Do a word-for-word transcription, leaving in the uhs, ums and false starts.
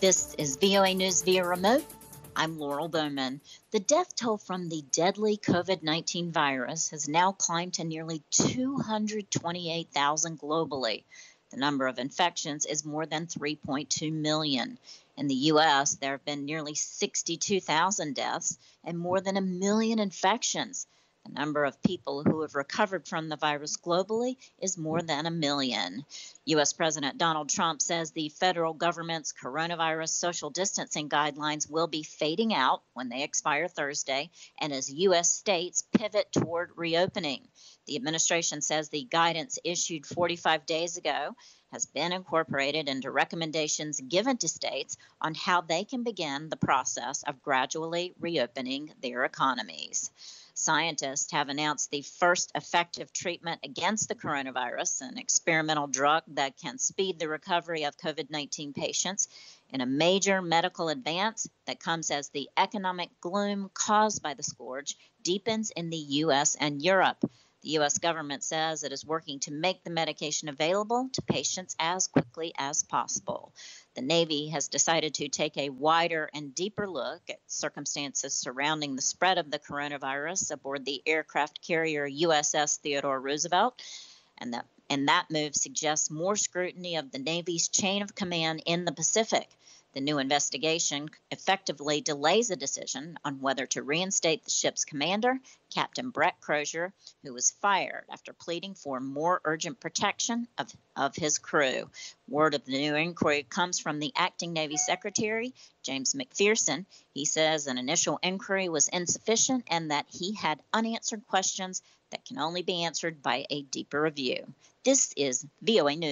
This is V O A News via remote. I'm Laurel Bowman. The death toll from the deadly COVID nineteen virus has now climbed to nearly two hundred twenty-eight thousand globally. The number of infections is more than three point two million. In the U S, there have been nearly sixty-two thousand deaths and more than a million infections. The number of people who have recovered from the virus globally is more than a million. U S. President Donald Trump says the federal government's coronavirus social distancing guidelines will be fading out when they expire Thursday, and as U S states pivot toward reopening. The administration says the guidance issued forty-five days ago has been incorporated into recommendations given to states on how they can begin the process of gradually reopening their economies. Scientists have announced the first effective treatment against the coronavirus, an experimental drug that can speed the recovery of COVID nineteen patients in a major medical advance that comes as the economic gloom caused by the scourge deepens in the U S and Europe. The U S government says it is working to make the medication available to patients as quickly as possible. The Navy has decided to take a wider and deeper look at circumstances surrounding the spread of the coronavirus aboard the aircraft carrier U S S Theodore Roosevelt, and that, and that move suggests more scrutiny of the Navy's chain of command in the Pacific. The new investigation effectively delays a decision on whether to reinstate the ship's commander, Captain Brett Crozier, who was fired after pleading for more urgent protection of, of his crew. Word of the new inquiry comes from the acting Navy Secretary, James McPherson. He says an initial inquiry was insufficient and that he had unanswered questions that can only be answered by a deeper review. This is V O A News.